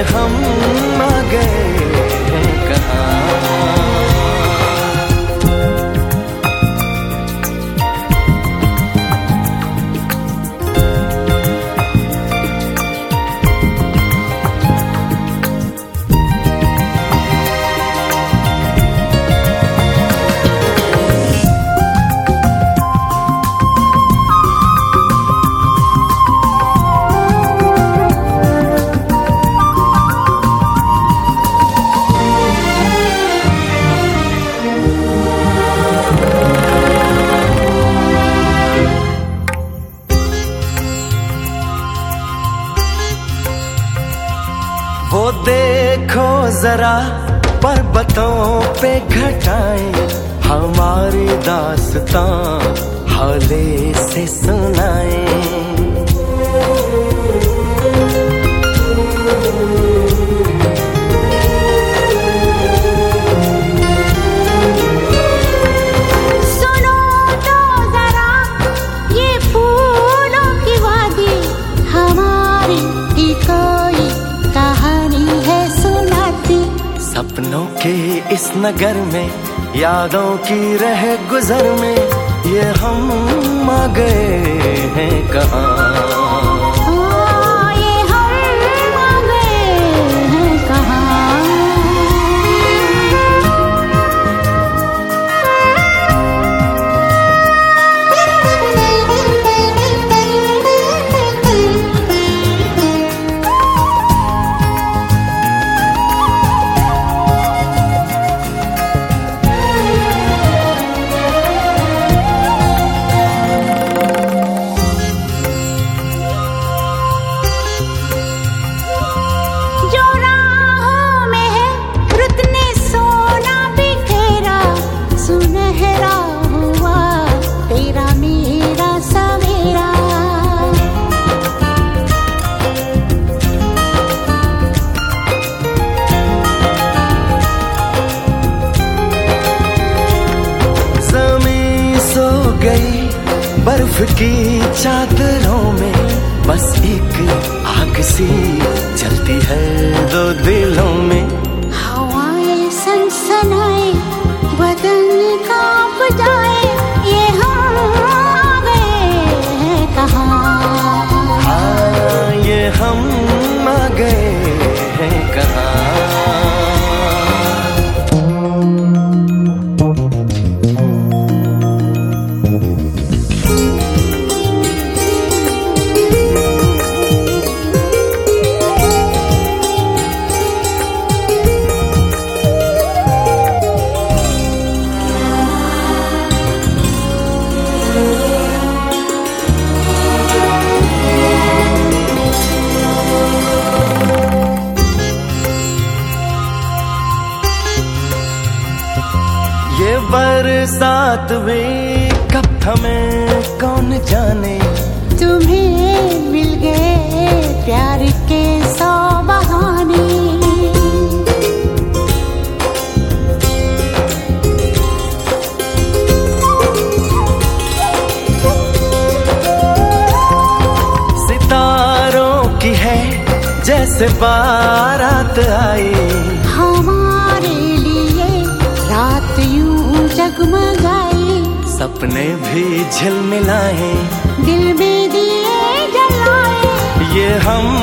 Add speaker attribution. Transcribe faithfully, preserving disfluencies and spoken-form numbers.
Speaker 1: हम आ गए हैं कहाँ। वो देखो जरा पर्वतों पे घटाएं, हमारी दास्तां हौले से सुनाएं।
Speaker 2: सुनो तो जरा ये फूलों की वादी, हमारी ही कोई कहानी है सुनाती।
Speaker 1: सपनों के इस नगर में, यादों की रह गुजर में, ये हम आ गए हैं कहाँ।
Speaker 2: ये हम आ गए हैं कहाँ।
Speaker 1: बर्फ की चादरों में बस एक आग सी जलती है दो दिलों में।
Speaker 2: हवाएं सनसनाए, बदन कांप जाए, ये हम आ गए हैं कहाँ।
Speaker 1: हाँ, ये हम आ गए हैं कहाँ। ये बरसात में कब थमे कौन जाने,
Speaker 2: तुम्हें मिल गए प्यार के सौ बहाने।
Speaker 1: सितारों की है जैसे बारात आई,
Speaker 2: हमारे लिए रात यूं जगमगाई।
Speaker 1: सपने भी झिलमिलाए,
Speaker 2: दिल में दिए जलाए,
Speaker 1: ये हम